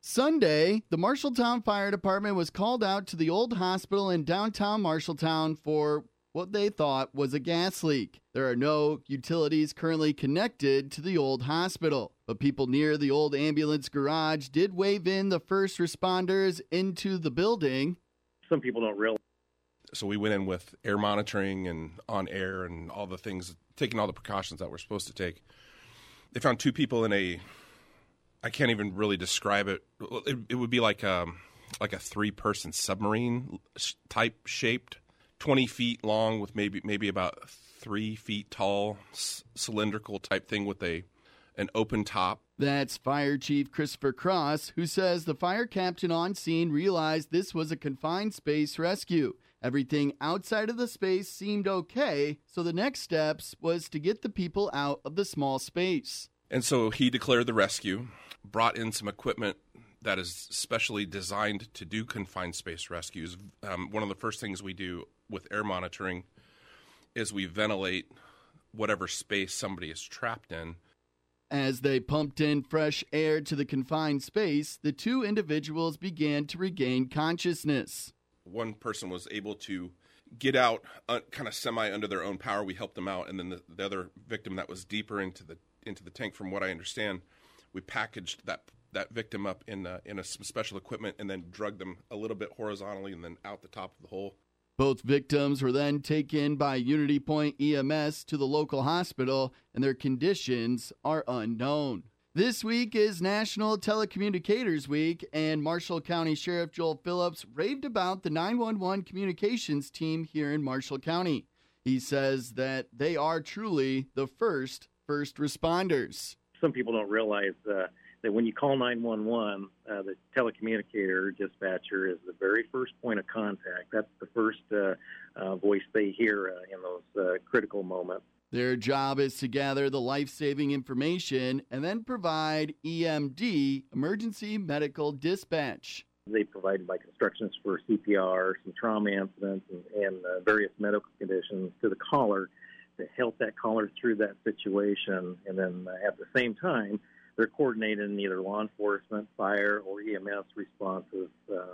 Sunday, the Marshalltown Fire Department was called out to the old hospital in downtown Marshalltown for what they thought was a gas leak. There are no utilities currently connected to the old hospital, but people near the old ambulance garage did wave in the first responders into the building. Some people don't realize. So we went in with air monitoring and on air and all the things, taking all the precautions that we're supposed to take. They found two people in I can't even really describe it. It would be like a 3-person submarine type shaped, 20 feet long with maybe about 3 feet tall, cylindrical type thing with an open top. That's Fire Chief Christopher Cross, who says the fire captain on scene realized this was a confined space rescue. Everything outside of the space seemed okay, so the next steps was to get the people out of the small space. And so he declared the rescue, brought in some equipment that is specially designed to do confined space rescues. One of the first things we do with air monitoring is we ventilate whatever space somebody is trapped in. As they pumped in fresh air to the confined space, the two individuals began to regain consciousness. One person was able to get out kind of semi under their own power. We helped them out. And then the other victim that was deeper into the tank, from what I understand, we packaged that victim up in some special equipment and then drugged them a little bit horizontally and then out the top of the hole. Both victims were then taken by Unity Point EMS to the local hospital, and their conditions are unknown. This week is National Telecommunicators Week, and Marshall County Sheriff Joel Phillips raved about the 911 communications team here in Marshall County. He says that they are truly the first responders. Some people don't realize that when you call 911, the telecommunicator dispatcher is the very first point of contact. That's the first voice they hear in those critical moments. Their job is to gather the life-saving information and then provide EMD, emergency medical dispatch. They provide instructions for CPR, some trauma incidents, and various medical conditions to the caller to help that caller through that situation. And then at the same time, they're coordinating either law enforcement, fire, or EMS responses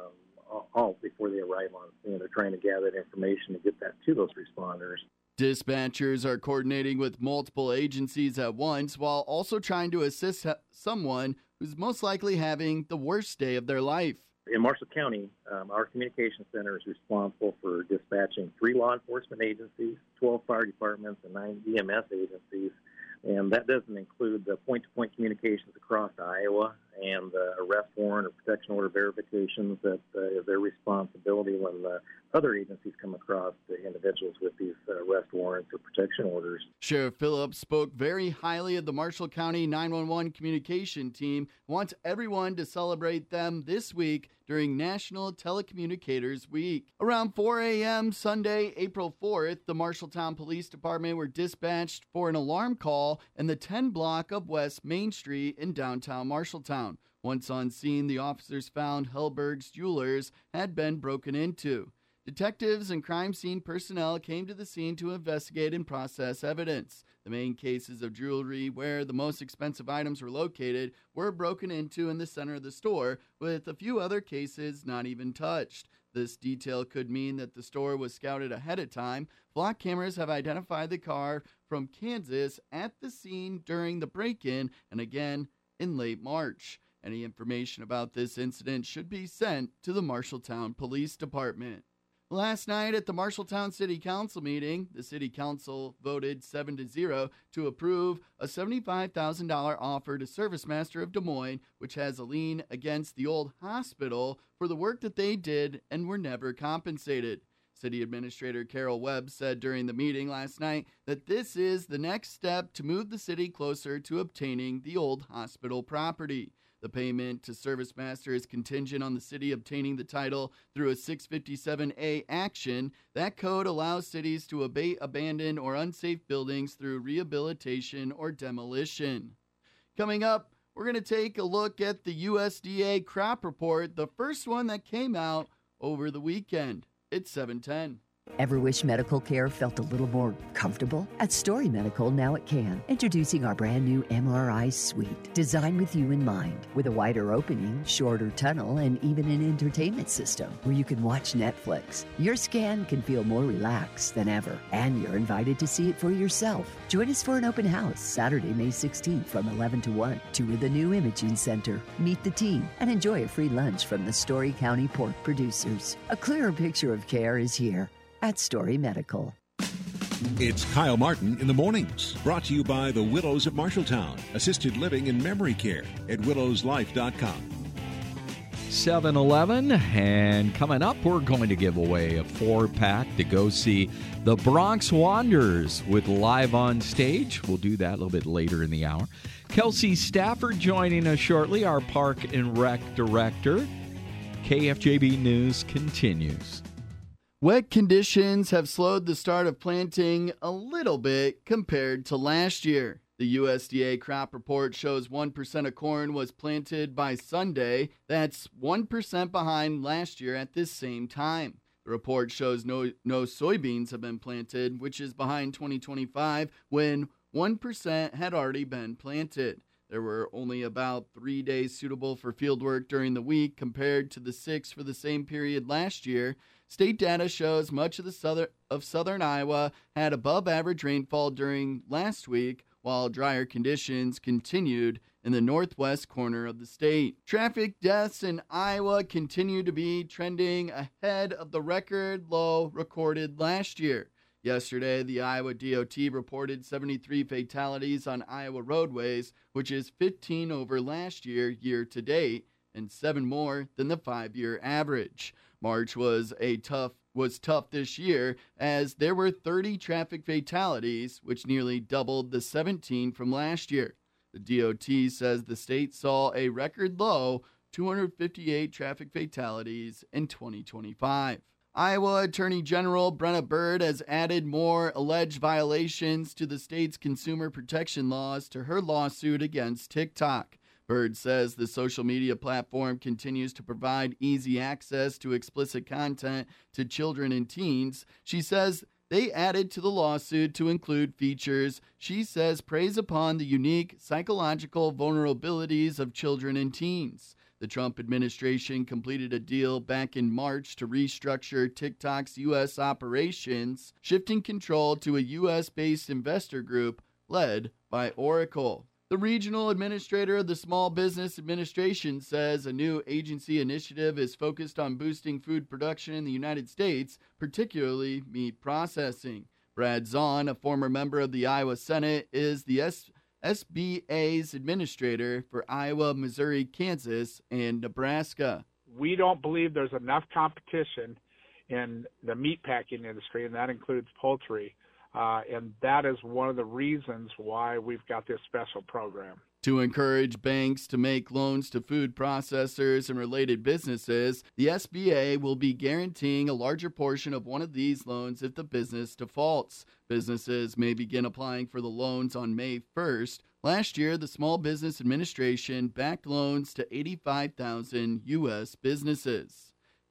all before they arrive on scene. They're trying to gather that information to get that to those responders. Dispatchers are coordinating with multiple agencies at once while also trying to assist someone who's most likely having the worst day of their life. In Marshall County, our communication center is responsible for dispatching 3 law enforcement agencies, 12 fire departments, and 9 EMS agencies. And that doesn't include the point-to-point communications across Iowa and arrest warrant or protection order verifications that is their responsibility when the other agencies come across the individuals with these arrest warrants or protection orders. Sheriff Phillips spoke very highly of the Marshall County 911 communication team, wants everyone to celebrate them this week during National Telecommunicators Week. Around 4 a.m. Sunday, April 4th, the Marshalltown Police Department were dispatched for an alarm call in the 10 block of West Main Street in downtown Marshalltown. Once on scene, the officers found Hellberg's Jewelers had been broken into. Detectives and crime scene personnel came to the scene to investigate and process evidence. The main cases of jewelry where the most expensive items were located were broken into in the center of the store, with a few other cases not even touched. This detail could mean that the store was scouted ahead of time. Flock cameras have identified the car from Kansas at the scene during the break-in and again in late March. Any information about this incident should be sent to the Marshalltown Police Department. Last night at the Marshalltown City Council meeting, the City Council voted 7-0 to approve a $75,000 offer to ServiceMaster of Des Moines, which has a lien against the old hospital for the work that they did and were never compensated. City Administrator Carol Webb said during the meeting last night that this is the next step to move the city closer to obtaining the old hospital property. The payment to ServiceMaster is contingent on the city obtaining the title through a 657A action. That code allows cities to abate abandoned or unsafe buildings through rehabilitation or demolition. Coming up, we're going to take a look at the USDA crop report, the first one that came out over the weekend. It's 7:10. Ever wish medical care felt a little more comfortable? At Story Medical, now it can. Introducing our brand new MRI suite, designed with you in mind, with a wider opening, shorter tunnel, and even an entertainment system where you can watch Netflix. Your scan can feel more relaxed than ever, and you're invited to see it for yourself. Join us for an open house Saturday, May 16th from 11 to 1. Tour the new imaging center, meet the team, and enjoy a free lunch from the Story County pork producers. A clearer picture of care is here at Story Medical. It's Kyle Martin in the mornings, brought to you by the Willows of Marshalltown, assisted living and memory care at willowslife.com. 7-Eleven, and coming up, we're going to give away a 4-pack to go see the Bronx Wanderers with Live on Stage. We'll do that a little bit later in the hour. Kelsey Stafford joining us shortly, our Park and Rec Director. KFJB News continues. Wet conditions have slowed the start of planting a little bit compared to last year. The USDA crop report shows 1% of corn was planted by Sunday. That's 1% behind last year at this same time. The report shows no soybeans have been planted, which is behind 2025 when 1% had already been planted. There were only about 3 days suitable for fieldwork during the week compared to the 6 for the same period last year. State data shows much of the southern Iowa had above average rainfall during last week, while drier conditions continued in the northwest corner of the state. Traffic deaths in Iowa continue to be trending ahead of the record low recorded last year. Yesterday, the Iowa DOT reported 73 fatalities on Iowa roadways, which is 15 over last year to date, and 7 more than the 5-year average. March was tough this year as there were 30 traffic fatalities, which nearly doubled the 17 from last year. The DOT says the state saw a record low 258 traffic fatalities in 2025. Iowa Attorney General Brenna Bird has added more alleged violations to the state's consumer protection laws to her lawsuit against TikTok. Bird says the social media platform continues to provide easy access to explicit content to children and teens. She says they added to the lawsuit to include features she says preys upon the unique psychological vulnerabilities of children and teens. The Trump administration completed a deal back in March to restructure TikTok's U.S. operations, shifting control to a U.S.-based investor group led by Oracle. The regional administrator of the Small Business Administration says a new agency initiative is focused on boosting food production in the United States, particularly meat processing. Brad Zahn, a former member of the Iowa Senate, is the SBA's administrator for Iowa, Missouri, Kansas, and Nebraska. We don't believe there's enough competition in the meatpacking industry, and that includes poultry. And that is one of the reasons why we've got this special program. To encourage banks to make loans to food processors and related businesses, the SBA will be guaranteeing a larger portion of one of these loans if the business defaults. Businesses may begin applying for the loans on May 1st. Last year, the Small Business Administration backed loans to 85,000 U.S. businesses.